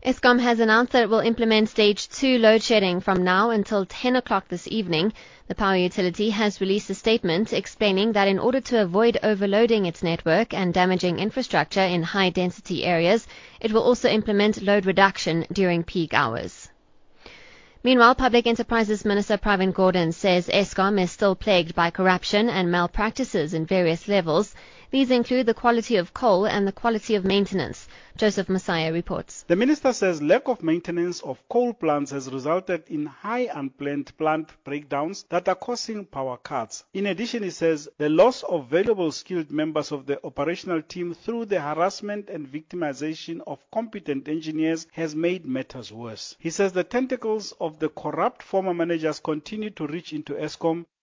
Eskom has announced that it will implement stage 2 load shedding from now until 10 o'clock this evening. The power utility has released a statement explaining that in order to avoid overloading its network and damaging infrastructure in high density areas, it will also implement load reduction during peak hours. Meanwhile, Public Enterprises Minister Pravin Gordhan says Eskom is still plagued by corruption and malpractices in various levels. These include the quality of coal and the quality of maintenance. Joseph Messiah reports. The minister says lack of maintenance of coal plants has resulted in high unplanned plant breakdowns that are causing power cuts. In addition, he says the loss of valuable skilled members of the operational team through the harassment and victimization of competent engineers has made matters worse. He says the tentacles of the corrupt former managers continue to reach into Eskom,